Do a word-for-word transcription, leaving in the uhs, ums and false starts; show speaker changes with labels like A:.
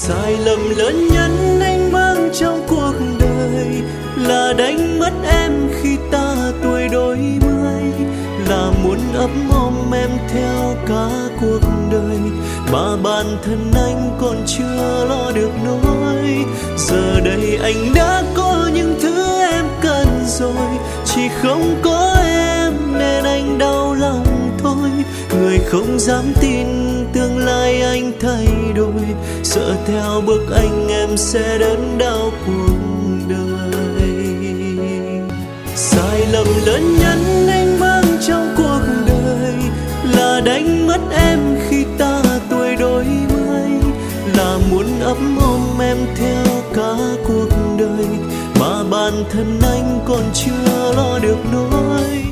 A: Sai lầm lớn nhất anh mang trong cuộc đời là đánh mất em khi ta tuổi đôi mươi, là muốn ấp ôm em theo cả cuộc đời mà bản thân anh còn chưa lo được nỗi. Giờ đây anh đã có những thứ em cần rồi, chỉ không có em nên anh đau lòng thôi. Người không dám tin tương lai anh thay đổi, sợ theo bước anh em sẽ đớn đau cuộc đời. Sai lầm lớn nhất anh mang trong cuộc đời là đánh mất em khi ta tuổi đôi mươi, là muốn ấp ôm em theo cả cuộc đời mà bản thân anh còn chưa lo được nỗi.